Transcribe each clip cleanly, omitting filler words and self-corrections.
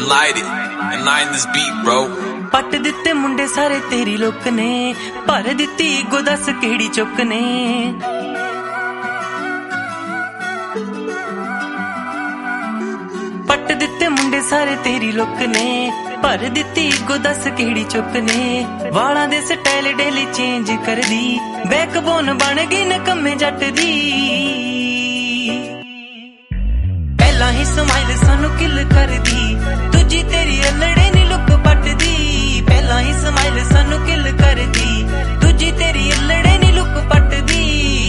light it and line this beat, bro. पट दिते मुंडे सारे तेरी लुक ने, भर दिती गो दस केड़ी चुक ने। पट दिते मुंडे सारे तेरी लुक ने, भर दिती गो दस केड़ी चुक ने। वाला दे स्टाइल डेली चेंज कर दी, बैकबोन बन गई नकम्मे जट दी। पहला ही स्माइल सानू किल कर दी, दूजी तेरी अल्लड़े नी लुक पट दी। पहला ही स्माइल सानू किल कर दी, दूजी तेरी अल्लड़े नी लुक पट दी।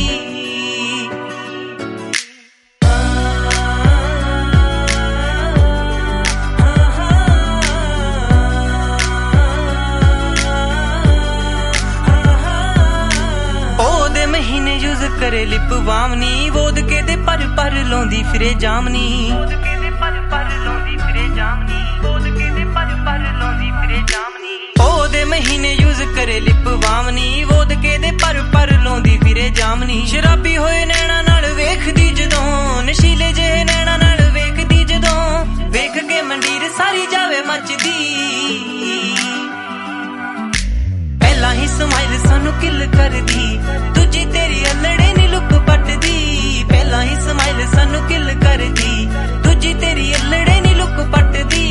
ओदे महीने यूज करे लिप बामनी, वोदके दे पर लौंदी फिरे जामनी। वोदके दे पर लौंदी फिरे जामनी, वोदके दे पर लौंदी फिरे जामनी। ओदे महीने यूज करे लिप बामनी, वोदके दे पर लौंदी फिरे जामनी। शराबी होए नैना नाल वेखदी जदों, नशीले जेहे नैना नाल वेखदी जदों। वेख के मंडीर सारी जावे मचदी। पहला ही स्माइल सानू किल कर दी, दूजी तेरी अल्लड़े नी लुक पट दी। पहला ही स्माइल सानू किल कर दी, दूजी तेरी अल्लड़े नी लुक पट दी।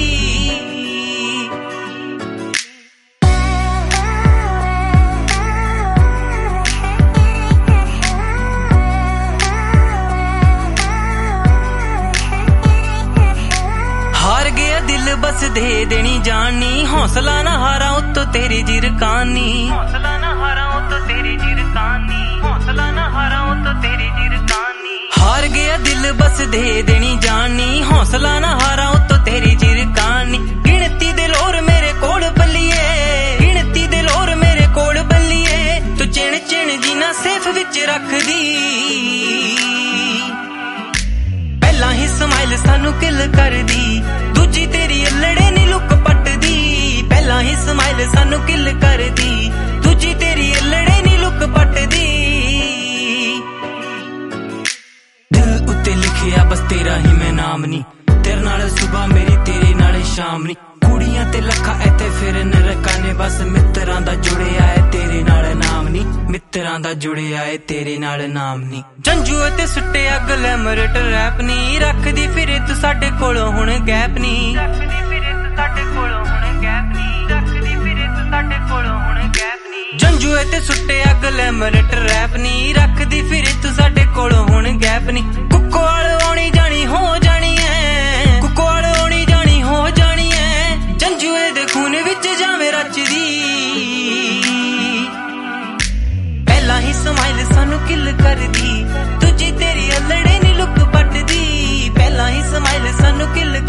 हार गया दिल बस दे देनी जानी, हौसला ना हारा उत्तो तेरी जिरकानी। हौसला ना हारा उत्तो तेरी जिरकानी, हौसला ना हारा उत्तो तेरी जिरकानी। हार गया दिल बस दे देनी जानी, हौसला ना हारा उत्तो तेरी जिरकानी। गिनती दे लोर मेरे कोल बल्लिए, गिनती दे लोर मेरे कोल बल्लिए। तू चिण चिण जीना सेफ विच रख दी। पहला ही स्माइल सानू किल कर दी, दूजी तेरी अल्लड़े नी लुक पट दी। पहला ही स्माइल सानू किल कर दी, दूजी तेरी अल्लड़े नी लुक पट दी। दिल उत्ते लिखिया बस तेरा ही मैं नाम नी, तेरे नाल सुबह मेरी तेरे नाल शाम नी। कुड़ियां ते लखा इत्थे फिरन रकाने, बस मित्रां दा जुड़िया है तेरे नाल नाम नी। मित्रां दा जुड़िया है तेरे नाल नाम नी। जंजू ते सुट्टे ग्लैमर रैप नी, रखदी फिरे तू साडे कोलों हुण गैप नी। रखदी फिरे तू साडे कोलों हुण गैप नी, रखदी फिरे तू साडे कोलों हुण गैप नी। जंजू ते सुट्टे ग्लैमर रैप नी, रखदी फिरे तू साडे कोलों हुण गैप नी। कुक्कोल आउणी जानी हो जानी है, कुक्कोल आउणी जानी हो जानी है। जंजू दे खून विच जावे रचदी। पहला ही स्माइल सानू किल कर दी, दूजी तेरी अल्लड़े नी लुक पट दी। पहला ही स्माइल सानू किल